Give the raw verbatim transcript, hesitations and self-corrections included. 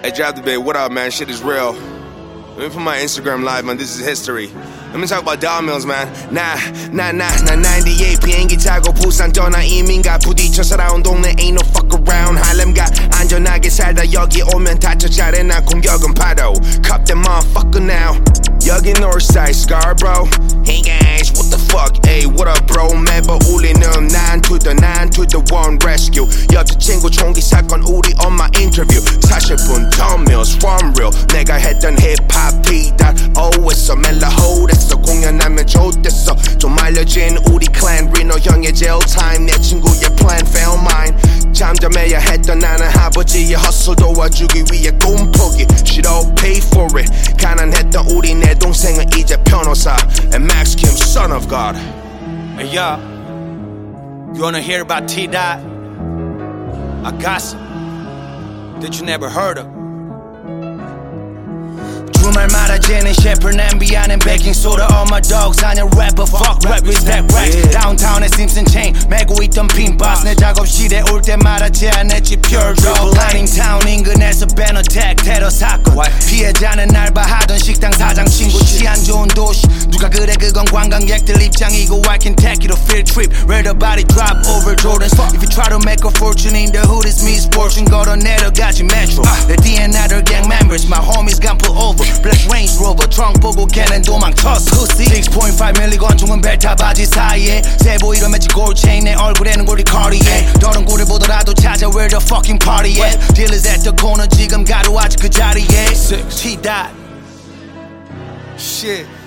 Hey, Drop the Bay, what up, man? Shit is real. Let me put my Instagram live, man. This is history. Let me talk about dollar mills, man. Nah, nah, nah, nah, ninety-eight 비행기 타고 부산 떠나 이민가 부딪혀 살아온 동네 ain't no fuck around. 할렘가 안전하게 살다 여기 오면 다쳐 잘해 난 공격은 파도. Cop that motherfucker now. 여기 Northside Scarborough. Hey guys, what the fuck? Hey, what up, bro? 매번 울리는 nine to the nine to the one rescue. 여자친구 총기 사건 우리 엄마 인터뷰. 사실 분 dollar mills from real. 내가 했던 힙합 P.O 했어. 멜라 홀했어. 공연하면 좋댔어. 좀 알려진 우리 클랜 리노 형의 제일 타임. 내 친구의 plan fail mine. 잠잠해야 했던 나는 아버지의 hustle 도와주기 위해 꿈포기. Shit all pay for it. 가난했던 우리 내 동생은 이제 변호사. And Max Kim, son of God. Hey yo, you wanna hear about T-Dot? I got some that you never heard of. 주말마다 지는 셰프 냄비하는 베이킹 소다. All my dogs 아냐 rapper fuck rap respect rap. Downtown에 심슨 체인 메고 있던 빈바스. 내 작업실에 올 때마다 제안했지 pure draw. Paddingtown 인근에서 배너 택 테러 사건. 피해자는 알바하던 식당 사장 친구. 치안 좋은 도시 누가 그래 그건 관광객들 입장이고 I can take it a field trip where the body drop over Jordans. If you try to make a fortune in the hood it's misfortune. 걸어 내려가지 metro. 내 D N other gang members my homies gon' pull over. Black Range Rover 트렁크 보고 걔는 도망쳤어. Pussy six point five 밀리 권총은 벨타 바지 사이에 세보 이런 매치 골체인 내 얼굴에는 고리 커리에. 너는 고리 보더라도 찾아 where the fucking party at. Dealers at the corner 지금 가도 아직 그 자리에. T-Dot Shit